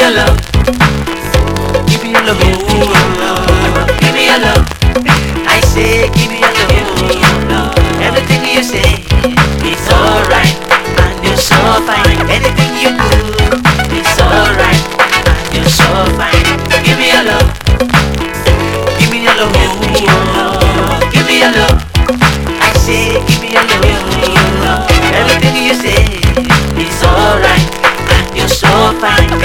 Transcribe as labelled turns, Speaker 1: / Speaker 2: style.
Speaker 1: your love. Give me your love. Give me your love. I say, give me your love. Everything you say, it's alright, and you're so fine. Anything you do, it's alright, and you're so fine. Give me your love. Give me your love. Give me your love. I say, give me your love. Everything you say, it's alright, and you're so fine.